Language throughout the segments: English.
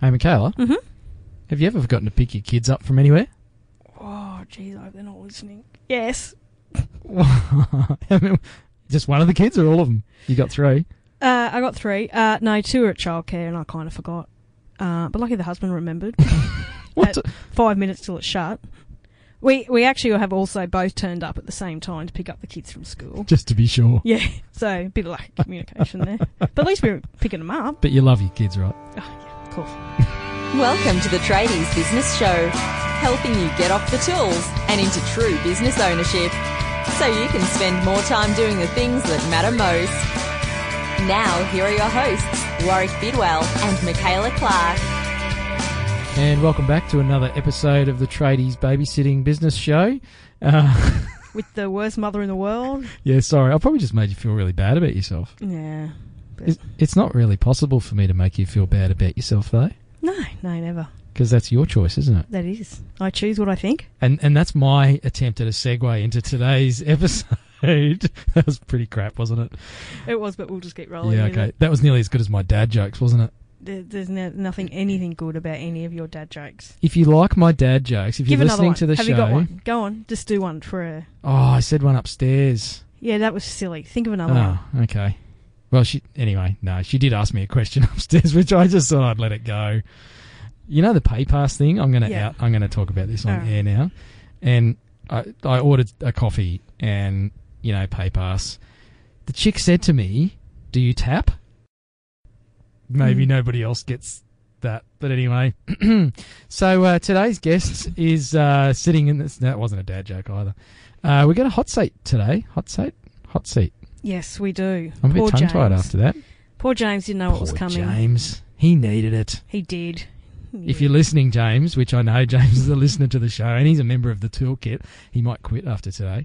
Hey, Michaela. Mm-hmm. Have you ever forgotten to pick your kids up from anywhere? Oh, geez, I hope they're not listening. Yes. Just one of the kids or all of them? You got 3? I got 3. No, 2 are at childcare and I kind of forgot. But lucky the husband remembered. What? 5 minutes till it's shut. We actually have also both turned up at the same time to pick up the kids from school. Just to be sure. Yeah, so a bit of lack of communication there. But at least we're picking them up. But you love your kids, right? Oh, yeah, of course. Welcome to the Tradies Business Show, helping you get off the tools and into true business ownership, so you can spend more time doing the things that matter most. Now, here are your hosts, Warwick Bidwell and Michaela Clark. And welcome back to another episode of the Tradies Babysitting Business Show. With the worst mother in the world. Yeah, sorry. I probably just made you feel really bad about yourself. Yeah. It's not really possible for me to make you feel bad about yourself, though. No, never. Because that's your choice, isn't it? That is. I choose what I think. And that's my attempt at a segue into today's episode. That was pretty crap, wasn't it? It was, but we'll just keep rolling. Yeah, okay. That was nearly as good as my dad jokes, wasn't it? There's anything good about any of your dad jokes. If you like my dad jokes, if you're listening to the show... Have you got one? Go on, just do one for a... Oh, I said one upstairs. Yeah, that was silly. Think of another one. Oh, okay. Well, she did ask me a question upstairs, which I just thought I'd let it go. You know the PayPass thing? I'm going to talk about this on air now. And I ordered a coffee and, PayPass. The chick said to me, "Do you tap?" Maybe nobody else gets that. But anyway. So today's guest is sitting in this... That wasn't a dad joke either. We got a hot seat today. Hot seat. Yes, we do. I'm a bit tongue-tied after that. Poor James didn't know what was coming. James. He needed it. He did. Yeah. If you're listening, James, which I know James is a listener to the show, and he's a member of the Toolkit, he might quit after today.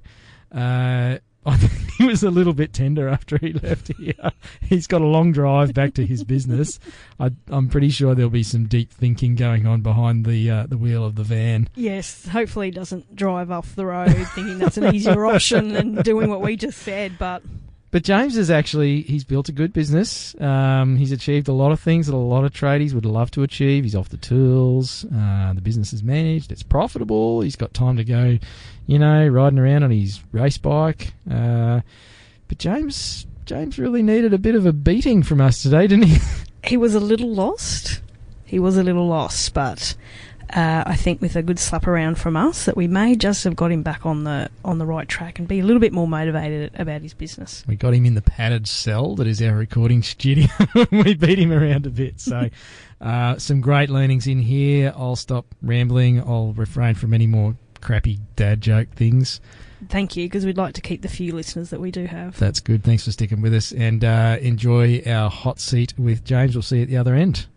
I think he was a little bit tender after he left here. He's got a long drive back to his business. I'm pretty sure there'll be some deep thinking going on behind the wheel of the van. Yes, hopefully he doesn't drive off the road thinking that's an easier option than doing what we just said, But James he's built a good business. He's achieved a lot of things that a lot of tradies would love to achieve. He's off the tools. The business is managed. It's profitable. He's got time to go, riding around on his race bike. But James really needed a bit of a beating from us today, didn't he? He was a little lost. But I think with a good slap around from us that we may just have got him back on the right track and be a little bit more motivated about his business. We got him in the padded cell that is our recording studio. We beat him around a bit. So some great learnings in here. I'll stop rambling. I'll refrain from any more crappy dad joke things. Thank you, because we'd like to keep the few listeners that we do have. That's good. Thanks for sticking with us, and enjoy our hot seat with James. We'll see you at the other end.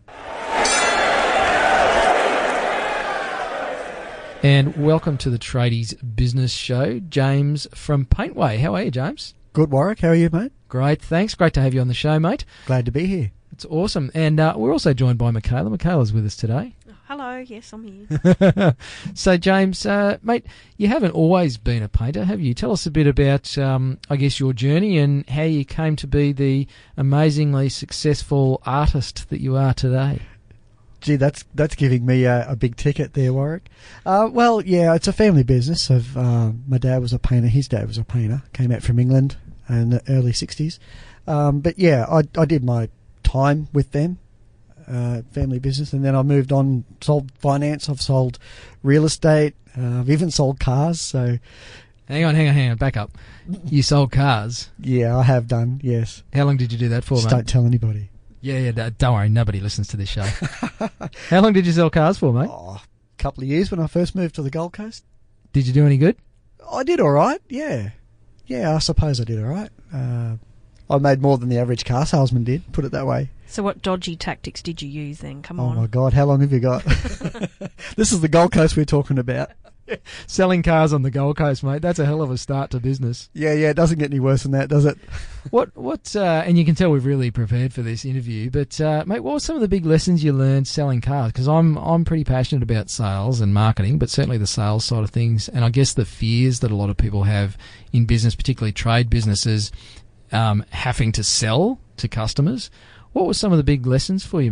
And welcome to the Tradies Business Show, James from Paintway. How are you, James? Good, Warwick. How are you, mate? Great, thanks. Great to have you on the show, mate. Glad to be here. It's awesome. And we're also joined by Michaela. Michaela's with us today. Hello, yes, I'm here. So, James, mate, you haven't always been a painter, have you? Tell us a bit about, your journey and how you came to be the amazingly successful artist that you are today. Gee, that's giving me a big ticket there, Warwick. Well, yeah, it's a family business. My dad was a painter. His dad was a painter. Came out from England in the early 60s. But, yeah, I did my time with them. Family business, and then I moved on, sold finance, I've sold real estate, I've even sold cars. So hang on, back up. You sold cars? Yeah, I have done, yes. How long did you do that for, Just mate? Don't tell anybody. Yeah, don't worry, nobody listens to this show. How long did you sell cars for, mate? A couple of years when I first moved to the Gold Coast. Did you do any good? I did all right, yeah. Yeah, I suppose I did all right. I made more than the average car salesman did, put it that way. So what dodgy tactics did you use then? Come on. Oh, my God, how long have you got? This is the Gold Coast we're talking about. Selling cars on the Gold Coast, mate. That's a hell of a start to business. Yeah, it doesn't get any worse than that, does it? And you can tell we've really prepared for this interview, but, mate, what were some of the big lessons you learned selling cars? Because I'm pretty passionate about sales and marketing, but certainly the sales side of things, and I guess the fears that a lot of people have in business, particularly trade businesses, having to sell to customers. What were some of the big lessons for you, mate?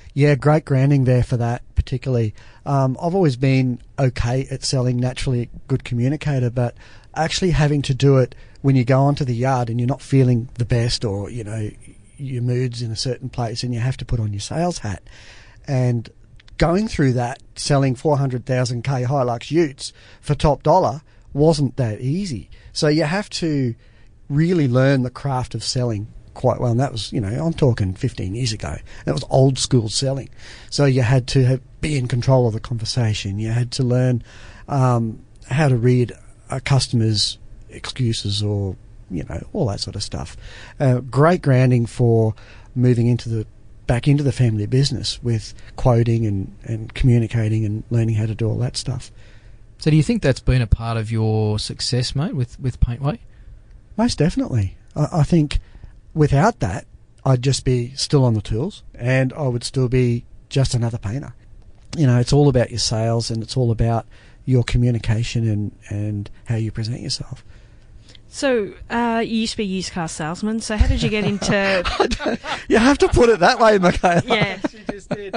Yeah, great grounding there for that particularly. I've always been okay at selling, naturally a good communicator, but actually having to do it when you go onto the yard and you're not feeling the best, or, you know, your mood's in a certain place and you have to put on your sales hat. And going through that, selling 400,000 K Hilux utes for top dollar wasn't that easy. So you have to really learn the craft of selling quite well. And that was, you know, I'm talking 15 years ago. That was old school selling. So you had to be in control of the conversation. You had to learn how to read a customer's excuses, or, you know, all that sort of stuff. Great grounding for moving back into the family business with quoting and communicating and learning how to do all that stuff. So do you think that's been a part of your success, mate, with Paintway? Most definitely. I think without that, I'd just be still on the tools and I would still be just another painter. You know, it's all about your sales and it's all about your communication and how you present yourself. So, you used to be a used car salesman, so how did you get into... You have to put it that way, Michaela. Yeah. She just did.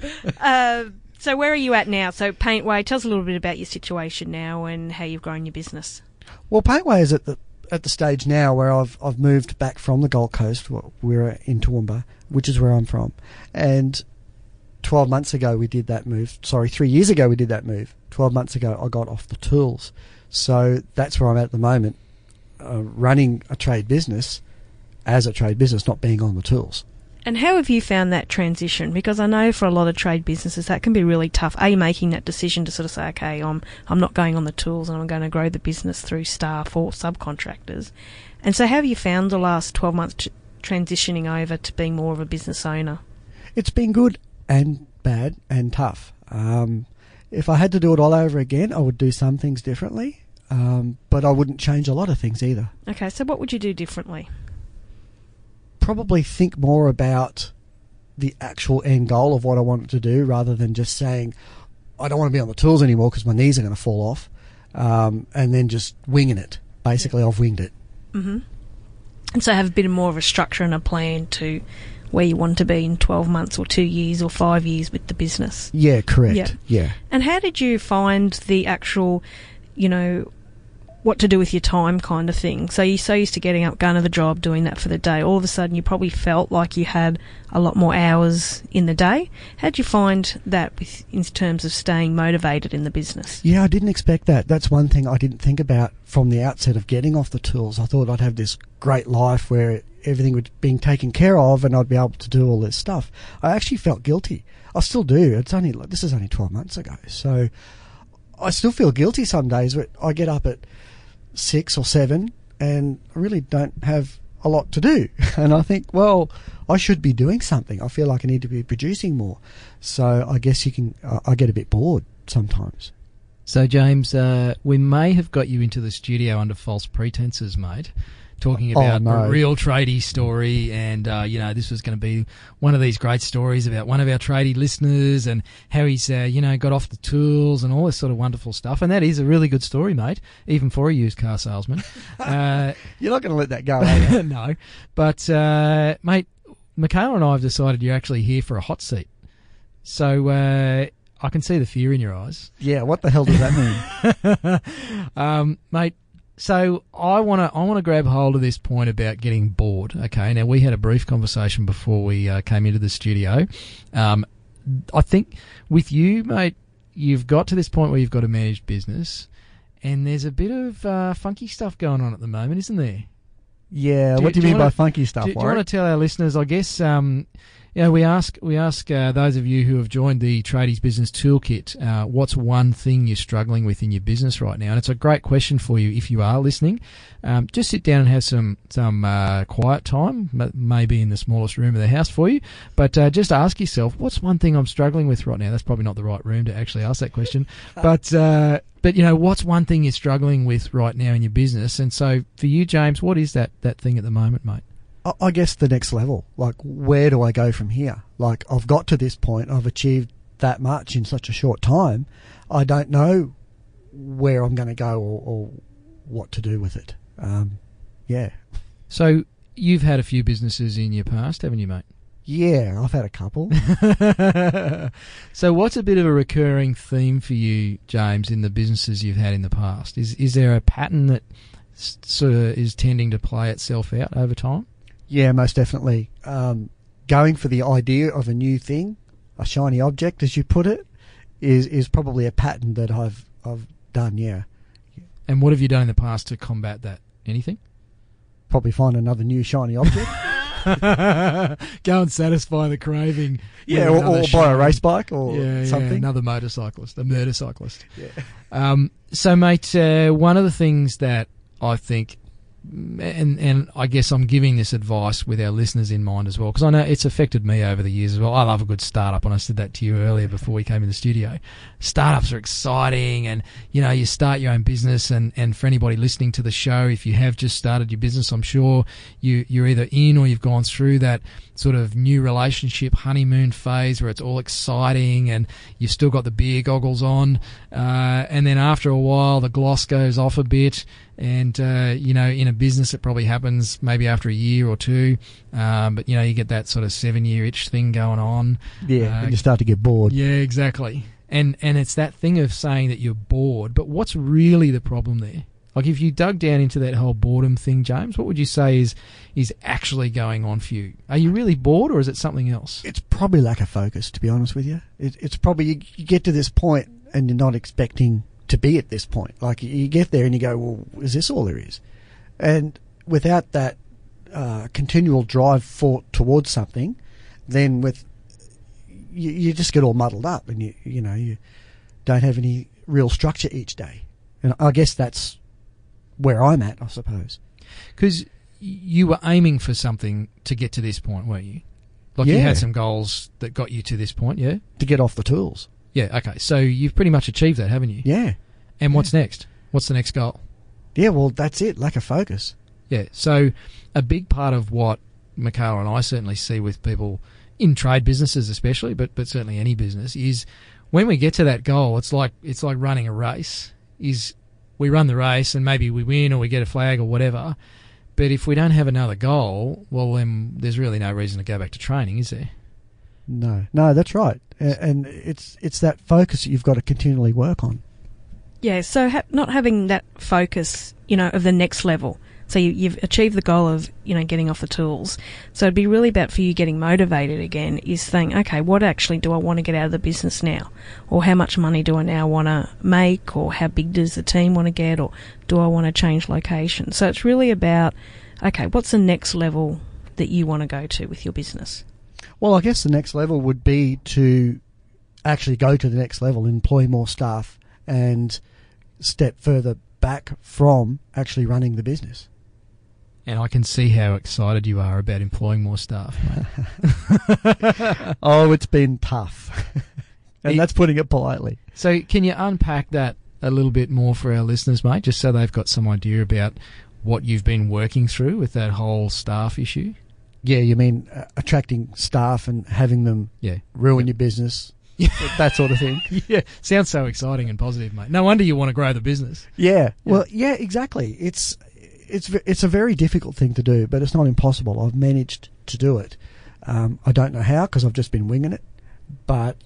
So where are you at now? So Paintway, tell us a little bit about your situation now and how you've grown your business. Well, Paintway is at the stage now where I've moved back from the Gold Coast. We're in Toowoomba, which is where I'm from. And 12 months ago we did that move. Sorry, 3 years ago we did that move. 12 months ago I got off the tools. So that's where I'm at the moment. Running a trade business as a trade business, not being on the tools. And how have you found that transition? Because I know for a lot of trade businesses that can be really tough. Are you making that decision to sort of say, okay, I'm not going on the tools and I'm going to grow the business through staff or subcontractors? And so how have you found the last 12 months transitioning over to being more of a business owner? It's been good and bad and tough. If I had to do it all over again, I would do some things differently. But I wouldn't change a lot of things either. Okay, so what would you do differently? Probably think more about the actual end goal of what I wanted to do, rather than just saying, I don't want to be on the tools anymore because my knees are going to fall off, and then just winging it. Basically, I've winged it. Mm-hmm. And so have a bit more of a structure and a plan to where you want to be in 12 months or 2 years or 5 years with the business. Yeah, correct. Yeah. And how did you find the actual, you know, what to do with your time kind of thing? So you're so used to getting up, going to the job, doing that for the day. All of a sudden you probably felt like you had a lot more hours in the day. How did you find that in terms of staying motivated in the business? Yeah, I didn't expect that. That's one thing I didn't think about from the outset of getting off the tools. I thought I'd have this great life where everything was being taken care of and I'd be able to do all this stuff. I actually felt guilty. I still do. This is only 12 months ago. So I still feel guilty some days where I get up at 6 or 7 and I really don't have a lot to do. And I think, well, I should be doing something. I feel like I need to be producing more. So I guess I get a bit bored sometimes. So, James, we may have got you into the studio under false pretenses, mate, talking about a real tradie story, and, you know, this was going to be one of these great stories about one of our tradie listeners and how he's, you know, got off the tools and all this sort of wonderful stuff. And that is a really good story, mate, even for a used car salesman. You're not going to let that go, are you? No. But, mate, Michaela and I have decided you're actually here for a hot seat. So, I can see the fear in your eyes. Yeah, what the hell does that mean? Mate, so I want to grab hold of this point about getting bored. Okay, now we had a brief conversation before we came into the studio. I think with you, mate, you've got to this point where you've got a managed business, and there's a bit of funky stuff going on at the moment, isn't there? Yeah, what do you mean by funky stuff? Do you want to tell our listeners? I guess you know, we ask those of you who have joined the Tradies Business Toolkit, what's one thing you're struggling with in your business right now? And it's a great question for you if you are listening. Just sit down and have some quiet time, maybe in the smallest room of the house for you. But just ask yourself, what's one thing I'm struggling with right now? That's probably not the right room to actually ask that question. But you know, what's one thing you're struggling with right now in your business? And so for you, James, what is that thing at the moment, mate? I guess the next level. Like, where do I go from here? Like, I've got to this point. I've achieved that much in such a short time. I don't know where I'm going to go or what to do with it. Yeah. So you've had a few businesses in your past, haven't you, mate? Yeah, I've had a couple. So what's a bit of a recurring theme for you, James, in the businesses you've had in the past? Is there a pattern that sort of is tending to play itself out over time? Yeah, most definitely. Going for the idea of a new thing, a shiny object, as you put it, is probably a pattern that I've done, yeah. And what have you done in the past to combat that? Anything? Probably find another new shiny object. Go and satisfy the craving. Yeah, or buy a race bike or something. Yeah, another motorcyclist, a murder-cyclist. Yeah. So, mate, one of the things that I think, and I guess I'm giving this advice with our listeners in mind as well, because I know it's affected me over the years as well. I love a good startup, and I said that to you earlier before we came in the studio. Startups are exciting, and you start your own business, and for anybody listening to the show, if you have just started your business, I'm sure you're either in or you've gone through that sort of new relationship honeymoon phase where it's all exciting and you've still got the beer goggles on, and then after a while the gloss goes off a bit. And, in a business, it probably happens maybe after a year or two. But, you get that sort of 7-year itch thing going on. Yeah, and you start to get bored. Yeah, exactly. And it's that thing of saying that you're bored. But what's really the problem there? Like, if you dug down into that whole boredom thing, James, what would you say is actually going on for you? Are you really bored, or is it something else? It's probably lack of focus, to be honest with you. It's probably you get to this point and you're not expecting to be at this point. Like, you get there and you go, well, is this all there is? And without that continual drive towards something, then you just get all muddled up, and you don't have any real structure each day. And I guess that's where I'm at, I suppose. Because you were aiming for something to get to this point, weren't you? Like, you had some goals that got you to this point, yeah? To get off the tools. Yeah, okay. So you've pretty much achieved that, haven't you? Yeah. And what's next? What's the next goal? Yeah, well, that's it. Lack of focus. Yeah. So a big part of what Michaela and I certainly see with people in trade businesses especially, but certainly any business, is when we get to that goal, it's like running a race. Is we run the race and maybe we win or we get a flag or whatever. But if we don't have another goal, well, then there's really no reason to go back to training, is there? No, that's right. And it's that focus that you've got to continually work on. Yeah, so not having that focus, of the next level. So you've achieved the goal of, getting off the tools. So it'd be really about for you getting motivated again is saying, okay, what actually do I want to get out of the business now? Or how much money do I now want to make? Or how big does the team want to get? Or do I want to change location? So it's really about, okay, what's the next level that you want to go to with your business? Well, I guess the next level would be to actually go to the next level, employ more staff, and step further back from actually running the business. And I can see how excited you are about employing more staff, mate. Oh, it's been tough. And that's putting it politely. So can you unpack that a little bit more for our listeners, mate, just so they've got some idea about what you've been working through with that whole staff issue? Yeah, you mean attracting staff and having them ruin your business, that sort of thing. Yeah, sounds so exciting and positive, mate. No wonder you want to grow the business. Yeah, well, yeah, exactly. It's a very difficult thing to do, but it's not impossible. I've managed to do it. I don't know how because I've just been winging it, but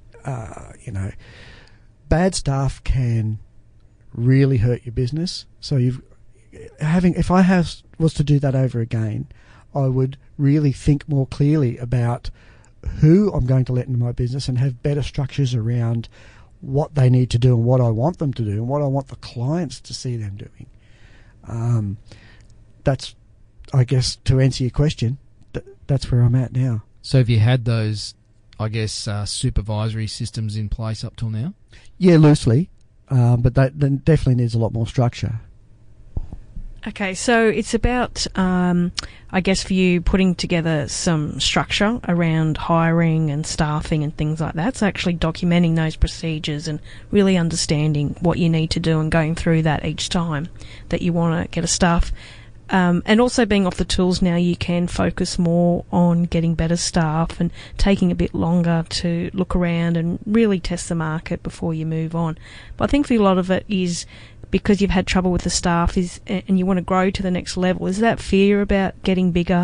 bad staff can really hurt your business. So if I was to do that over again, I would really think more clearly about who I'm going to let into my business and have better structures around what they need to do and what I want them to do and what I want the clients to see them doing. That's, I guess, to answer your question, that's where I'm at now. So have you had those, I guess, supervisory systems in place up till now? Yeah, loosely, but that definitely needs a lot more structure. Okay, so it's about, I guess, for you putting together some structure around hiring and staffing and things like that. So actually documenting those procedures and really understanding what you need to do and going through that each time that you want to get a staff. And also being off the tools now, you can focus more on getting better staff and taking a bit longer to look around and really test the market before you move on. But I think for a lot of it is because you've had trouble with the staff and you want to grow to the next level. Is that fear about getting bigger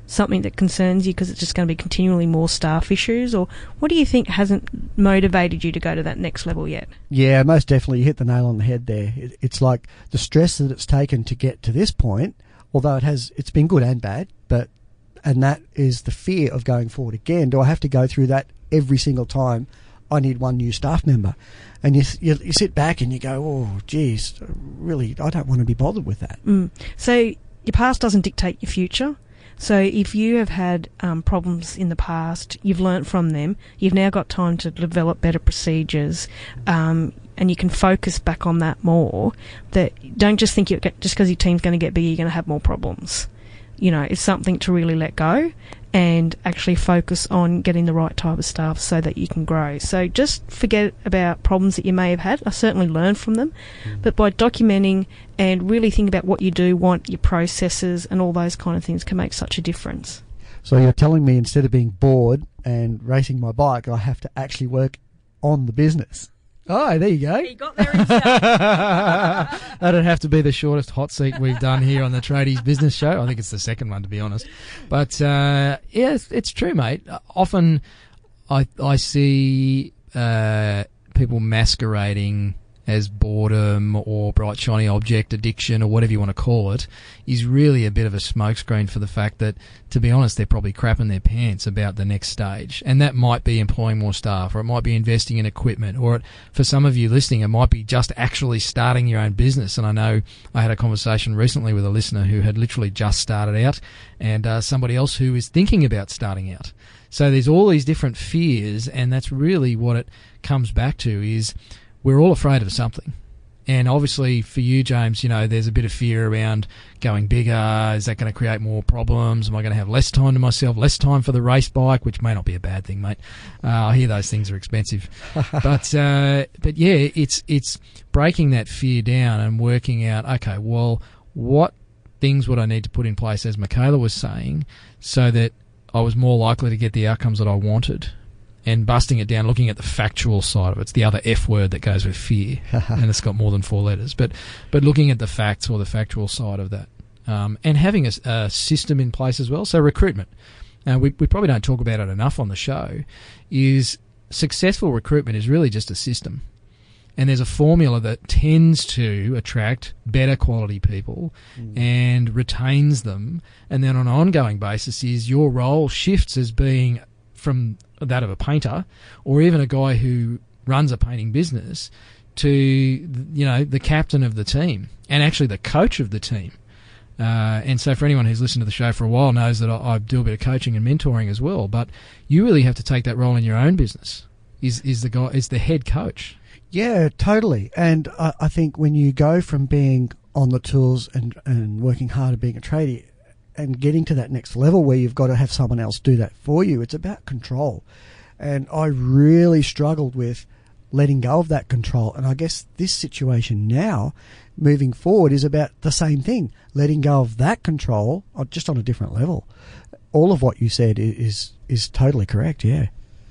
something that concerns you because it's just going to be continually more staff issues? Or what do you think hasn't motivated you to go to that next level yet? Yeah, most definitely. You hit the nail on the head there. It's like the stress that it's taken to get to this point, although it's been good and bad, and that is the fear of going forward again. Do I have to go through that every single time I need one new staff member? And you sit back and you go, oh, geez, really, I don't want to be bothered with that. So your past doesn't dictate your future. So if you have had problems in the past, you've learnt from them, you've now got time to develop better procedures, and you can focus back on that more. That don't just think just because your team's going to get bigger, you're going to have more problems. You know, it's something to really let go and actually focus on getting the right type of staff so that you can grow. So just forget about problems that you may have had. I certainly learned from them, but by documenting and really think about what you do want, your processes and all those kind of things can make such a difference. So you're telling me instead of being bored and racing my bike, I have to actually work on the business. Oh, there you go. He got there himself. That'd have to be the shortest hot seat we've done here on the Tradies Business Show. I think it's the second one, to be honest. But, yeah, it's true, mate. Often I see people masquerading as boredom or bright shiny object addiction or whatever you want to call it is really a bit of a smokescreen for the fact that, to be honest, they're probably crapping their pants about the next stage. And that might be employing more staff, or it might be investing in equipment, or for some of you listening, it might be just actually starting your own business. And I know I had a conversation recently with a listener who had literally just started out, and somebody else who is thinking about starting out. So there's all these different fears, and that's really what it comes back to is we're all afraid of something. And obviously for you, James, you know, there's a bit of fear around going bigger. Is that going to create more problems? Am I going to have less time to myself, less time for the race bike, which may not be a bad thing, mate. I hear those things are expensive. But yeah, it's breaking that fear down and working out, okay, well, what things would I need to put in place, as Michaela was saying, so that I was more likely to get the outcomes that I wanted? And busting it down, looking at the factual side of it. It's the other F word that goes with fear, and it's got more than 4 letters. But looking at the facts or the factual side of that, and having a system in place as well. So recruitment, we probably don't talk about it enough on the show, is successful recruitment is really just a system. And there's a formula that tends to attract better quality people and retains them. And then on an ongoing basis is your role shifts as being from that of a painter or even a guy who runs a painting business to, you know, the captain of the team and actually the coach of the team. And so for anyone who's listened to the show for a while knows that I do a bit of coaching and mentoring as well, but you really have to take that role in your own business is the head coach. Yeah, totally. And I think when you go from being on the tools and working hard at being a tradie and getting to that next level where you've got to have someone else do that for you, it's about control. And I really struggled with letting go of that control. And I guess this situation now, moving forward, is about the same thing, letting go of that control, just on a different level. All of what you said is totally correct, yeah.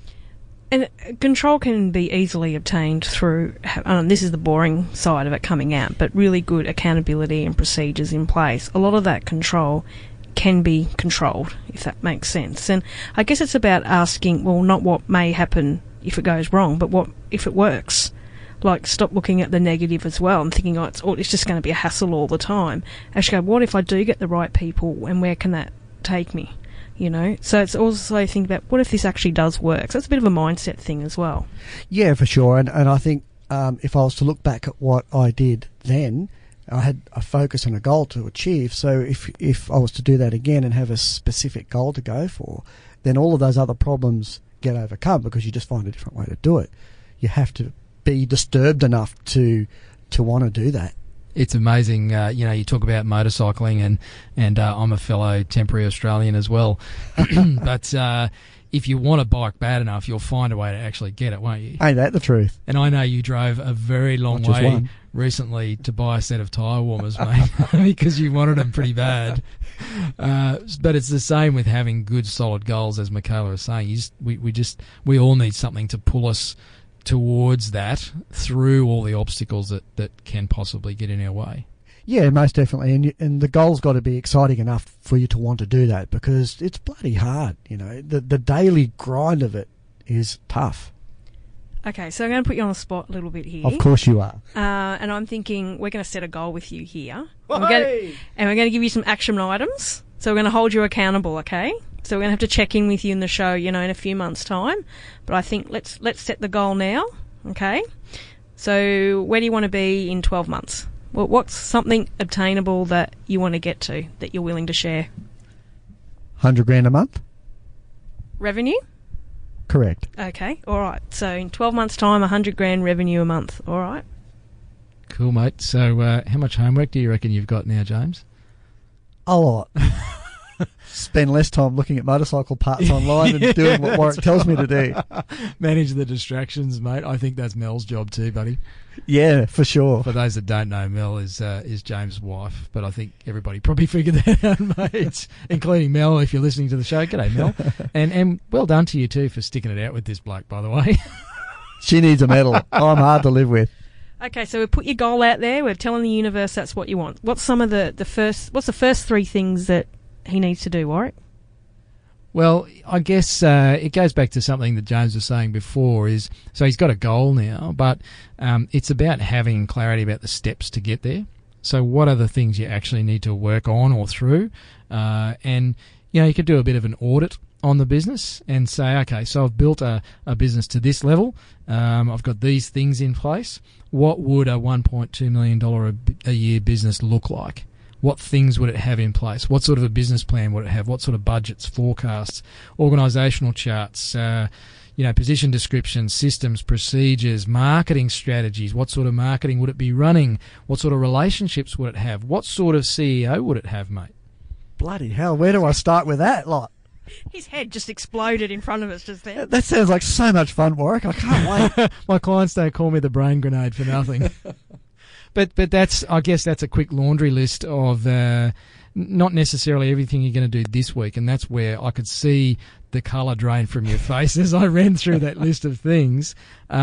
And control can be easily obtained through, this is the boring side of it coming out, but really good accountability and procedures in place. A lot of that control can be controlled, if that makes sense. And I guess it's about asking, well, not what may happen if it goes wrong, but what if it works. Like, stop looking at the negative as well and thinking, it's just going to be a hassle all the time. Actually go, what if I do get the right people and where can that take me? You know, so it's also think about what if this actually does work. So it's a bit of a mindset thing as well. Yeah, for sure. And I think if I was to look back at what I did then, I had a focus and a goal to achieve. So if I was to do that again and have a specific goal to go for, then all of those other problems get overcome because you just find a different way to do it. You have to be disturbed enough to want to do that. It's amazing, you talk about motorcycling and I'm a fellow temporary Australian as well. But if you want a bike bad enough, you'll find a way to actually get it, won't you? Ain't that the truth? And I know you drove a very long way recently to buy a set of tyre warmers, mate, because you wanted them pretty bad. But it's the same with having good, solid goals, as Michaela was saying. We all need something to pull us towards that through all the obstacles that can possibly get in our way. Yeah, most definitely, and the goal's got to be exciting enough for you to want to do that, because it's bloody hard. You know, the daily grind of it is tough. Okay, so I'm going to put you on the spot a little bit here. Of course you are. And I'm thinking we're going to set a goal with you here. And we're going to give you some action items. So we're going to hold you accountable, okay? So we're going to have to check in with you in the show, in a few months' time. But I think let's set the goal now, okay? So where do you want to be in 12 months? Well, what's something obtainable that you want to get to, that you're willing to share? $100,000 a month? Revenue? Correct. Okay, all right. So in 12 months' time, $100,000 revenue a month, all right? Cool, mate. So how much homework do you reckon you've got now, James? A lot. Spend less time looking at motorcycle parts online and doing what Warwick tells me to do. Manage the distractions, mate. I think that's Mel's job too, buddy. Yeah, for sure. For those that don't know, Mel is James' wife, but I think everybody probably figured that out, mate, including Mel, if you're listening to the show. G'day, Mel. And well done to you too for sticking it out with this bloke, by the way. She needs a medal. I'm hard to live with. Okay, so we've put your goal out there. We're telling the universe that's what you want. What's some of what's the first three things that he needs to do, Warwick? Well, I guess it goes back to something that James was saying before. So he's got a goal now, but it's about having clarity about the steps to get there. So what are the things you actually need to work on or through? And, you could do a bit of an audit on the business and say, okay, so I've built a business to this level. I've got these things in place. What would a $1.2 million a year business look like? What things would it have in place? What sort of a business plan would it have? What sort of budgets, forecasts, organisational charts, position descriptions, systems, procedures, marketing strategies? What sort of marketing would it be running? What sort of relationships would it have? What sort of CEO would it have, mate? Bloody hell, where do I start with that lot? His head just exploded in front of us just then. That sounds like so much fun, Warwick. I can't wait. My clients don't call me the brain grenade for nothing. But I guess that's a quick laundry list of not necessarily everything you're going to do this week, and that's where I could see the colour drain from your face as I ran through that list of things.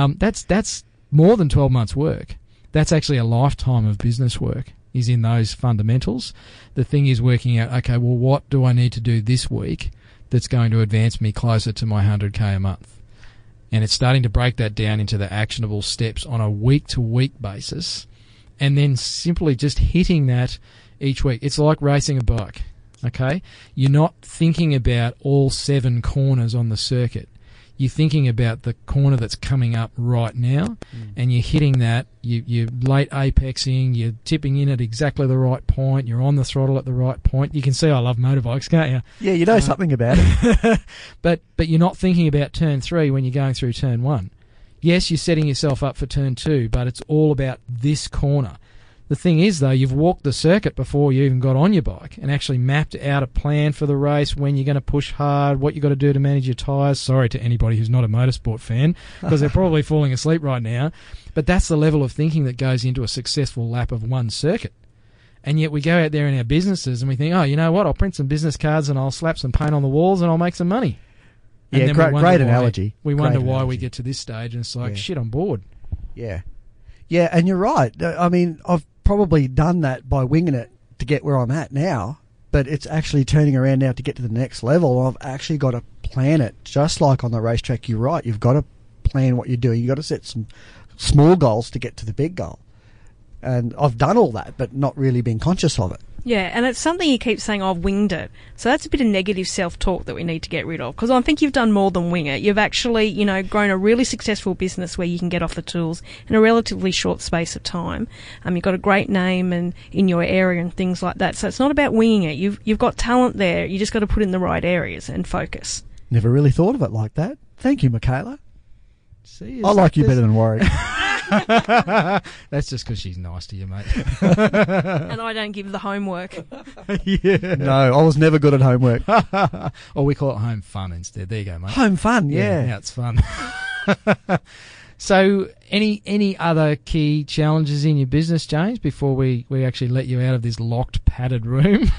That's more than 12 months' work. That's actually a lifetime of business work, is in those fundamentals. The thing is working out, okay, well, what do I need to do this week that's going to advance me closer to my $100K a month? And it's starting to break that down into the actionable steps on a week-to-week basis, and then simply just hitting that each week. It's like racing a bike, okay? You're not thinking about all 7 corners on the circuit. You're thinking about the corner that's coming up right now, and you're hitting that. You're late apexing, you're tipping in at exactly the right point, you're on the throttle at the right point. You can see I love motorbikes, can't you? Yeah, you know something about it. But you're not thinking about turn 3 when you're going through turn 1. Yes, you're setting yourself up for turn 2, but it's all about this corner. The thing is, though, you've walked the circuit before you even got on your bike and actually mapped out a plan for the race, when you're going to push hard, what you've got to do to manage your tyres. Sorry to anybody who's not a motorsport fan, because they're probably falling asleep right now. But that's the level of thinking that goes into a successful lap of one circuit. And yet we go out there in our businesses and we think, oh, you know what, I'll print some business cards and I'll slap some paint on the walls and I'll make some money. And yeah, great analogy. We wonder why we get to this stage, and it's like, shit, I'm bored. Yeah. Yeah, and you're right. I mean, I've probably done that by winging it to get where I'm at now, but it's actually turning around now to get to the next level. I've actually got to plan it, just like on the racetrack. You're right. You've got to plan what you're doing. You've got to set some small goals to get to the big goal. And I've done all that, but not really been conscious of it. Yeah, and it's something you keep saying, I've winged it. So that's a bit of negative self-talk that we need to get rid of, because I think you've done more than wing it. You've actually, grown a really successful business where you can get off the tools in a relatively short space of time. You've got a great name and in your area and things like that. So it's not about winging it. You've got talent there. You just got to put in the right areas and focus. Never really thought of it like that. Thank you, Michaela. See, I like you better than Warwick. That's just because she's nice to you, mate. And I don't give the homework. Yeah. No, I was never good at homework. Or we call it home fun instead. There you go, mate. Home fun, yeah. Yeah, it's fun. So, any other key challenges in your business, James, before we actually let you out of this locked, padded room?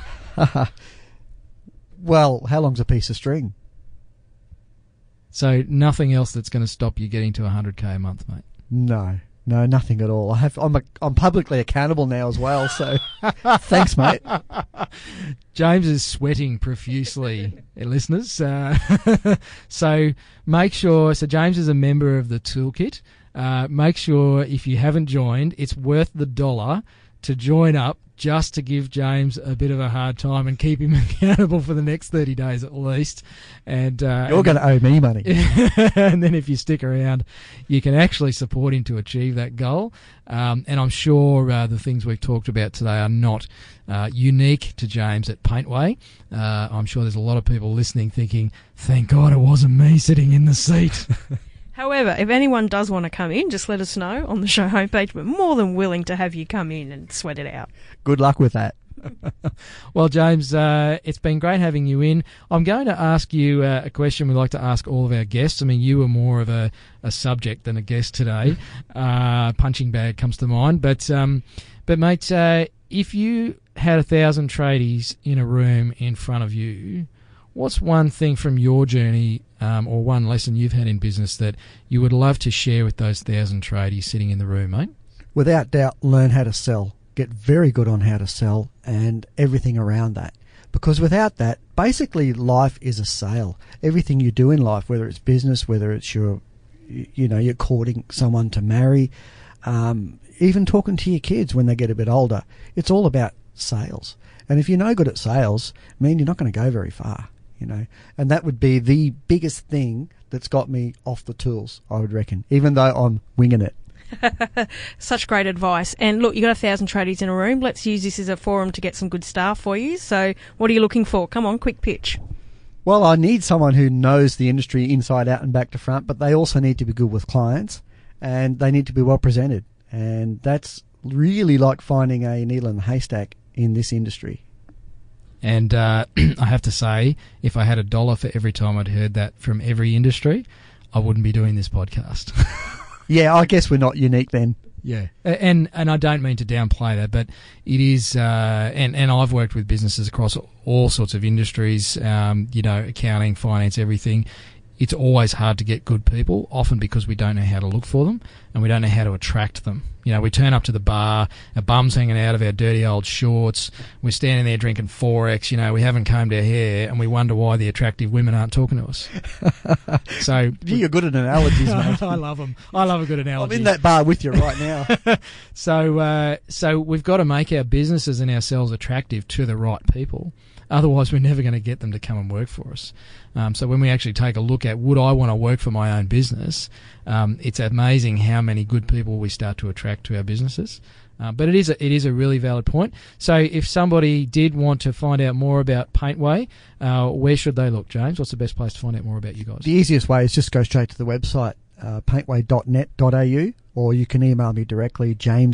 Well, how long's a piece of string? So nothing else that's going to stop you getting to $100K a month, mate? No. No, nothing at all. I'm publicly accountable now as well, so thanks, mate. James is sweating profusely, listeners. So make sure. So James is a member of the Toolkit. Make sure if you haven't joined, it's worth the $1 to join up, just to give James a bit of a hard time and keep him accountable for the next 30 days at least. And you're going to owe me money. And then if you stick around, you can actually support him to achieve that goal. And I'm sure the things we've talked about today are not unique to James at Paintway. I'm sure there's a lot of people listening thinking, thank God it wasn't me sitting in the seat. However, if anyone does want to come in, just let us know on the show homepage. We're more than willing to have you come in and sweat it out. Good luck with that. Well, James, it's been great having you in. I'm going to ask you a question we like to ask all of our guests. I mean, you were more of a subject than a guest today. Punching bag comes to mind. But mate, if you had 1,000 tradies in a room in front of you, what's one thing from your journey or one lesson you've had in business that you would love to share with those 1,000 tradies sitting in the room, mate? Without doubt, learn how to sell. Get very good on how to sell and everything around that. Because without that, basically life is a sale. Everything you do in life, whether it's business, whether it's you're courting someone to marry, even talking to your kids when they get a bit older, it's all about sales. And if you're no good at sales, you're not going to go very far. And that would be the biggest thing that's got me off the tools, I would reckon, even though I'm winging it. Such great advice. And look, you got 1,000 tradies in a room. Let's use this as a forum to get some good staff for you. So what are you looking for? Come on, quick pitch. Well, I need someone who knows the industry inside out and back to front, but they also need to be good with clients and they need to be well presented. And that's really like finding a needle in the haystack in this industry. And I have to say, if I had $1 for every time I'd heard that from every industry, I wouldn't be doing this podcast. Yeah, I guess we're not unique then. Yeah, and I don't mean to downplay that, but it is, and I've worked with businesses across all sorts of industries, accounting, finance, everything. It's always hard to get good people, often because we don't know how to look for them and we don't know how to attract them. We turn up to the bar, our bums hanging out of our dirty old shorts, we're standing there drinking 4X, we haven't combed our hair, and we wonder why the attractive women aren't talking to us. So you're good at analogies, mate. I love them. I love a good analogy. I'm in that bar with you right now. So we've got to make our businesses and ourselves attractive to the right people. Otherwise, we're never going to get them to come and work for us. So when we actually take a look at, would I want to work for my own business, it's amazing how many good people we start to attract to our businesses. But it is a really valid point. So if somebody did want to find out more about Paintway, where should they look, James? What's the best place to find out more about you guys? The easiest way is just go straight to the website, paintway.net.au, or you can email me directly,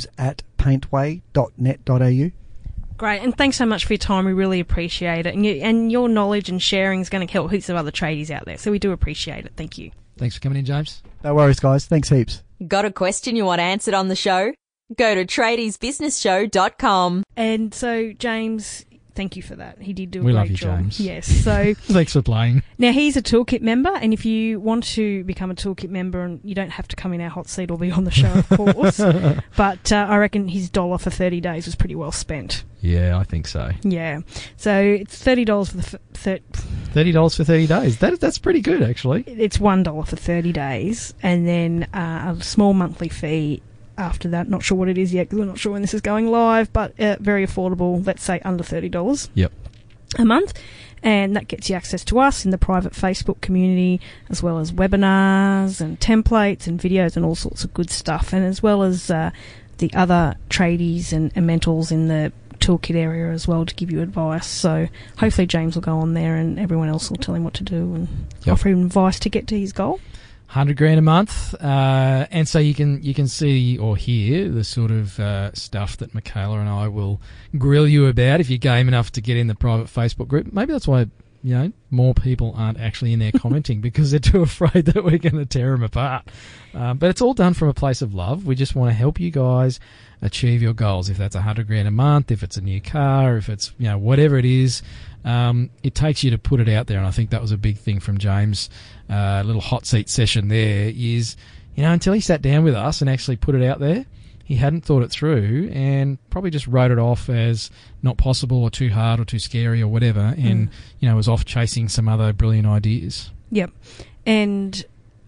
james@paintway.net.au. Great, and thanks so much for your time. We really appreciate it. And your knowledge and sharing is going to help heaps of other tradies out there. So we do appreciate it. Thank you. Thanks for coming in, James. No worries, guys. Thanks heaps. Got a question you want answered on the show? Go to tradiesbusinessshow.com. And so, James, thank you for that. He did do a great job. We love you, James. Yes. So thanks for playing. Now, he's a Toolkit member, and if you want to become a Toolkit member, and you don't have to come in our hot seat or be on the show, of course, but I reckon his $1 for 30 days was pretty well spent. Yeah, I think so. Yeah. So it's $30 for the $30 for 30 days. That's pretty good, actually. It's $1 for 30 days, and then a small monthly fee after that. Not sure what it is yet because we're not sure when this is going live, but very affordable. Let's say under $30 a month. And that gets you access to us in the private Facebook community, as well as webinars and templates and videos and all sorts of good stuff, and as well as the other tradies and mentors in the Toolkit area as well to give you advice. So hopefully James will go on there and everyone else will tell him what to do and offer him advice to get to his goal. $100,000 a month, and so you can see or hear the sort of stuff that Michaela and I will grill you about if you're game enough to get in the private Facebook group. Maybe that's why more people aren't actually in there commenting because they're too afraid that we're going to tear them apart. But it's all done from a place of love. We just want to help you guys achieve your goals. If that's $100,000 a month, if it's a new car, if it's whatever it is, it takes you to put it out there. And I think that was a big thing from James. Little hot seat session there is, until he sat down with us and actually put it out there, he hadn't thought it through and probably just wrote it off as not possible or too hard or too scary or whatever, and was off chasing some other brilliant ideas. Yep. And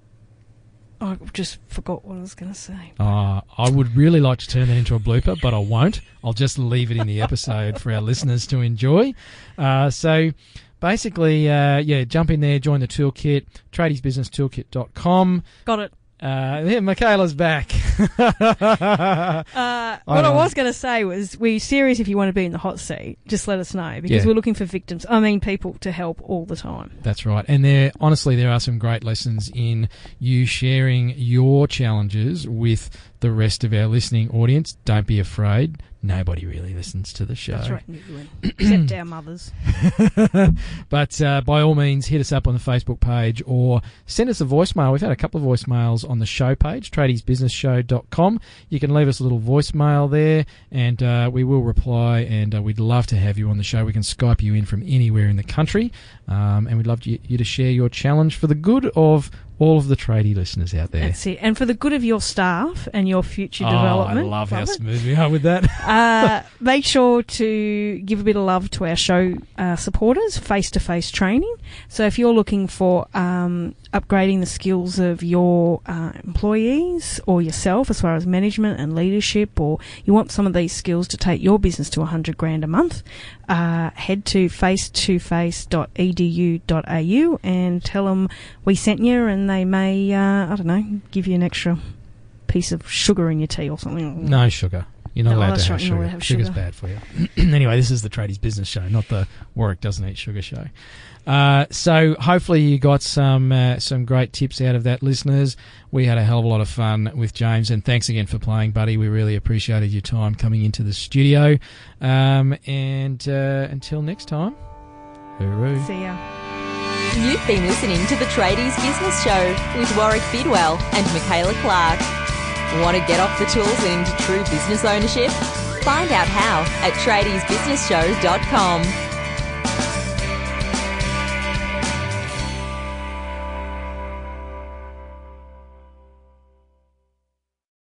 I just forgot what I was going to say. I would really like to turn that into a blooper, but I won't. I'll just leave it in the episode for our listeners to enjoy. So basically, jump in there, join the toolkit, tradiesbusinesstoolkit.com. Got it. Michaela's back. What I was going to say was, we're serious. If you want to be in the hot seat, just let us know, because we're looking for victims. People to help all the time. That's right. And there are some great lessons in you sharing your challenges with the rest of our listening audience. Don't be afraid. Nobody really listens to the show. That's right, except our mothers. But by all means, hit us up on the Facebook page or send us a voicemail. We've had a couple of voicemails on the show page, tradiesbusinessshow.com. You can leave us a little voicemail there, and we will reply, and we'd love to have you on the show. We can Skype you in from anywhere in the country, and we'd love you to share your challenge for the good of all of the tradie listeners out there. That's it. And for the good of your staff and your future development. I love how smooth we are with that. Make sure to give a bit of love to our show supporters, face-to-face training. So if you're looking for upgrading the skills of your employees or yourself as far as management and leadership, or you want some of these skills to take your business to $100,000 a month, head to face2face.edu.au and tell them we sent you, and they may, give you an extra piece of sugar in your tea or something. No sugar. You're not allowed to have sugar. Have Sugar's bad for you. Anyway, this is the Tradies Business Show, not the Warwick Doesn't Eat Sugar show. So hopefully you got some great tips out of that, listeners. We had a hell of a lot of fun with James, and thanks again for playing, buddy. We really appreciated your time coming into the studio. And until next time, hooroo. See ya. You've been listening to the Tradies Business Show with Warwick Bidwell and Michaela Clark. Want to get off the tools and into true business ownership? Find out how at tradiesbusinessshow.com.